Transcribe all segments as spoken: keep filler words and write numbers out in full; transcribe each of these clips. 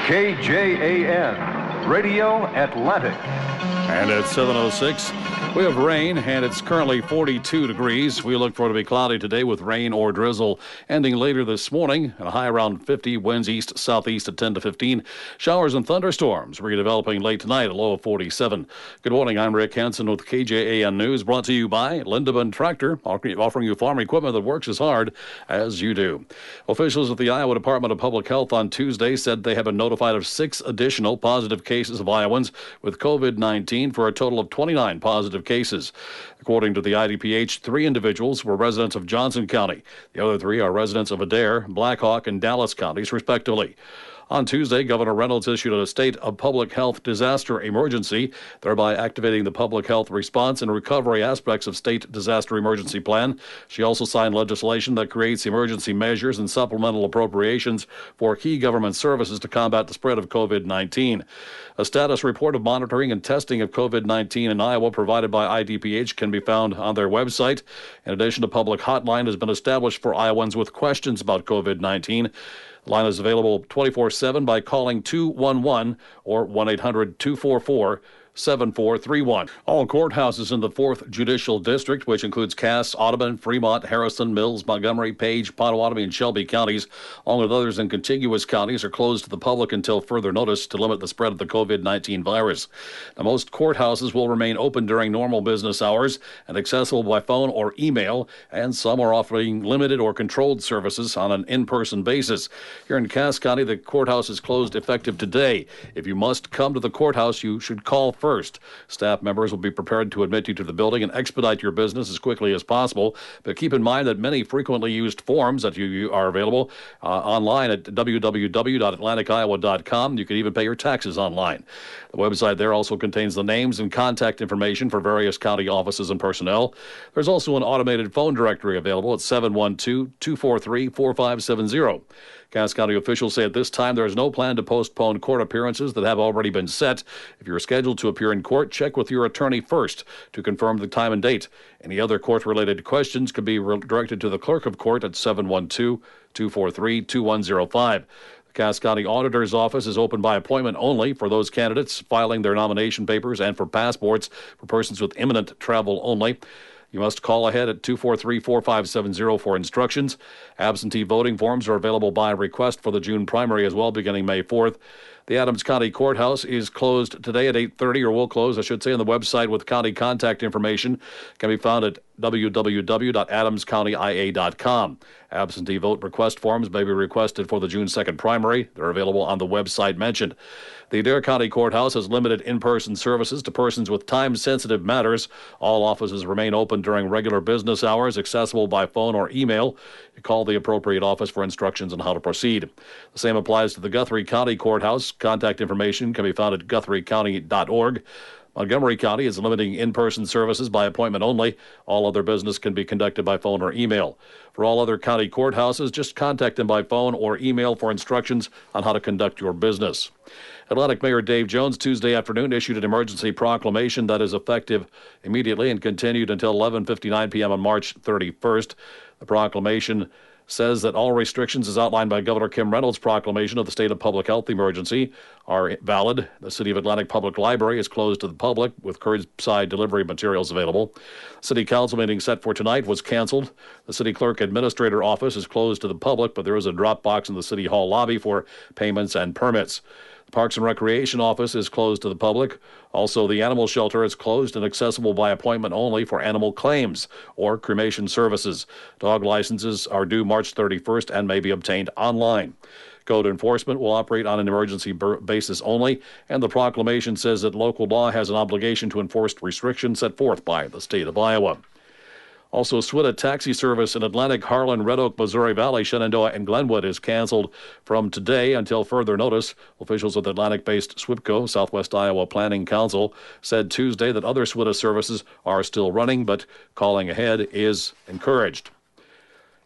K J A N, Radio Atlantic. And at seven oh six, we have rain, and it's currently forty-two degrees. We look for it to be cloudy today with rain or drizzle ending later this morning, and a high around fifty, winds east-southeast at ten to fifteen. Showers and thunderstorms redeveloping late tonight, a low of forty-seven. Good morning, I'm Rick Hansen with K J A N News, brought to you by Lindemann Tractor, offering you farm equipment that works as hard as you do. Officials at the Iowa Department of Public Health on Tuesday said they have been notified of six additional positive cases of Iowans with covid nineteen for a total of twenty-nine positive cases. According to the I D P H, three individuals were residents of Johnson County. The other three are residents of Adair, Blackhawk, and Dallas counties, respectively. On Tuesday, Governor Reynolds issued a state of public health disaster emergency, thereby activating the public health response and recovery aspects of state disaster emergency plan. She also signed legislation that creates emergency measures and supplemental appropriations for key government services to combat the spread of covid nineteen. A status report of monitoring and testing of covid nineteen in Iowa provided by I D P H can be found on their website. In addition, a public hotline has been established for Iowans with questions about covid nineteen. The line is available twenty-four seven by calling two one one or one eight hundred two four four seven four three one. All courthouses in the fourth Judicial District, which includes Cass, Audubon, Fremont, Harrison, Mills, Montgomery, Page, Pottawatomie, and Shelby counties, along with others in contiguous counties, are closed to the public until further notice to limit the spread of the covid nineteen virus. Now, most courthouses will remain open during normal business hours and accessible by phone or email, and some are offering limited or controlled services on an in-person basis. Here in Cass County, the courthouse is closed effective today. If you must come to the courthouse, you should call first. Staff members will be prepared to admit you to the building and expedite your business as quickly as possible. But keep in mind that many frequently used forms that you, you are available uh, online at w w w dot atlantic iowa dot com. You can even pay your taxes online. The website there also contains the names and contact information for various county offices and personnel. There's also an automated phone directory available at seven one two, two four three, four five seven zero. Cass County officials say at this time there is no plan to postpone court appearances that have already been set. If you're scheduled to appear in court, check with your attorney first to confirm the time and date. Any other court-related questions can be re- directed to the clerk of court at seven one two, two four three, two one zero five. The Cass County Auditor's Office is open by appointment only for those candidates filing their nomination papers and for passports for persons with imminent travel only. You must call ahead at two four three, four five seven zero for instructions. Absentee voting forms are available by request for the June primary as well, beginning May fourth. The Adams County Courthouse is closed today at eight thirty, or will close, I should say, on the website with county contact information. Can be found at w w w dot adams county i a dot com. Absentee vote request forms may be requested for the June second primary. They're available on the website mentioned. The Adair County Courthouse has limited in-person services to persons with time-sensitive matters. All offices remain open during regular business hours, accessible by phone or email. You call the appropriate office for instructions on how to proceed. The same applies to the Guthrie County Courthouse. Contact information can be found at guthrie county dot org. Montgomery County is limiting in-person services by appointment only. All other business can be conducted by phone or email. For all other county courthouses, just contact them by phone or email for instructions on how to conduct your business. Atlantic Mayor Dave Jones Tuesday afternoon issued an emergency proclamation that is effective immediately and continued until eleven fifty-nine p.m. on March thirty-first. The proclamation says that all restrictions as outlined by Governor Kim Reynolds' proclamation of the state of public health emergency are valid. The City of Atlantic Public Library is closed to the public with curbside delivery materials available. City Council meeting set for tonight was canceled. The City Clerk Administrator Office is closed to the public, but there is a drop box in the City Hall lobby for payments and permits. The Parks and Recreation Office is closed to the public. Also, the Animal Shelter is closed and accessible by appointment only for animal claims or cremation services. Dog licenses are due March thirty-first and may be obtained online. Code enforcement will operate on an emergency basis only, and the proclamation says that local law has an obligation to enforce restrictions set forth by the state of Iowa. Also, SWITA taxi service in Atlantic, Harlan, Red Oak, Missouri Valley, Shenandoah, and Glenwood is canceled from today until further notice. Officials with Atlantic-based SWIPCO, Southwest Iowa Planning Council, said Tuesday that other SWITA services are still running, but calling ahead is encouraged.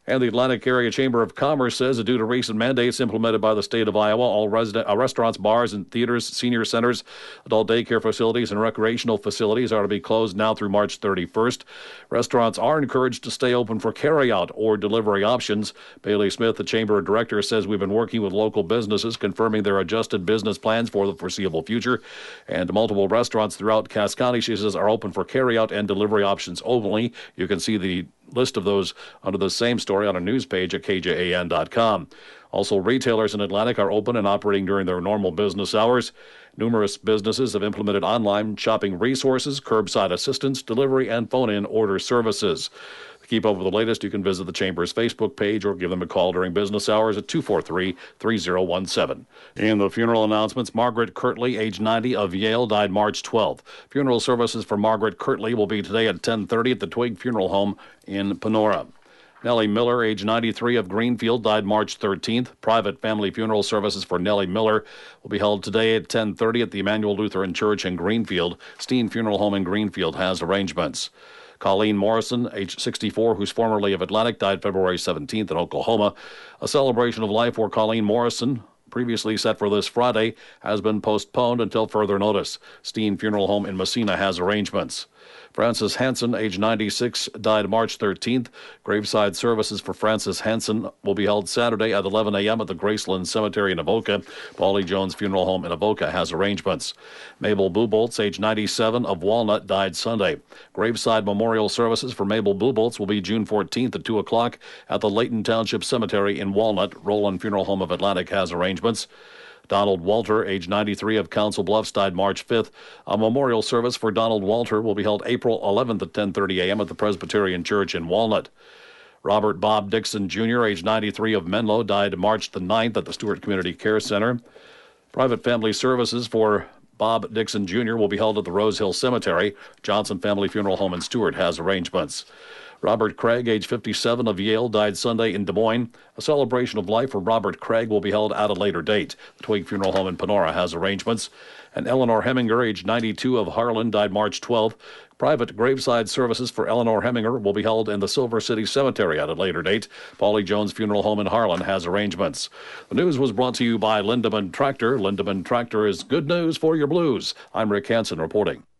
And the Atlantic Area Chamber of Commerce says that due to recent mandates implemented by the state of Iowa, all resident, uh, restaurants, bars, and theaters, senior centers, adult daycare facilities, and recreational facilities are to be closed now through March thirty-first. Restaurants are encouraged to stay open for carry-out or delivery options. Bailey Smith, the Chamber Director, says we've been working with local businesses, confirming their adjusted business plans for the foreseeable future. And multiple restaurants throughout Cass County, she says, are open for carry-out and delivery options only. You can see the list of those under the same story on a news page at K J A N dot com. Also, retailers in Atlantic are open and operating during their normal business hours. Numerous businesses have implemented online shopping resources, curbside assistance, delivery, and phone-in order services. To keep up with the latest, you can visit the Chamber's Facebook page or give them a call during business hours at two four three, three zero one seven. In the funeral announcements, Margaret Kirtley, age ninety, of Yale, died March twelfth. Funeral services for Margaret Kirtley will be today at ten thirty at the Twig Funeral Home in Panora. Nellie Miller, age ninety-three, of Greenfield, died March thirteenth. Private family funeral services for Nellie Miller will be held today at ten thirty at the Emmanuel Lutheran Church in Greenfield. Steen Funeral Home in Greenfield has arrangements. Colleen Morrison, age sixty-four, who's formerly of Atlantic, died February seventeenth in Oklahoma. A celebration of life for Colleen Morrison, previously set for this Friday, has been postponed until further notice. Steen Funeral Home in Messina has arrangements. Frances Hansen, age ninety-six, died March thirteenth. Graveside services for Frances Hansen will be held Saturday at eleven a.m. at the Graceland Cemetery in Avoca. Paulie Jones Funeral Home in Avoca has arrangements. Mabel Buboltz, age ninety-seven, of Walnut, died Sunday. Graveside memorial services for Mabel Buboltz will be June fourteenth at two o'clock at the Layton Township Cemetery in Walnut. Roland Funeral Home of Atlantic has arrangements. Donald Walter, age ninety-three, of Council Bluffs, died March fifth. A memorial service for Donald Walter will be held April eleventh at ten thirty a.m. at the Presbyterian Church in Walnut. Robert Bob Dixon, Junior, age ninety-three, of Menlo, died March the ninth at the Stewart Community Care Center. Private family services for Bob Dixon, Junior will be held at the Rose Hill Cemetery. Johnson Family Funeral Home in Stewart has arrangements. Robert Craig, age fifty-seven, of Yale, died Sunday in Des Moines. A celebration of life for Robert Craig will be held at a later date. The Twig Funeral Home in Panora has arrangements. And Eleanor Heminger, age ninety-two, of Harlan, died March twelfth. Private graveside services for Eleanor Heminger will be held in the Silver City Cemetery at a later date. Paulie Jones Funeral Home in Harlan has arrangements. The news was brought to you by Lindeman Tractor. Lindeman Tractor is good news for your blues. I'm Rick Hansen reporting.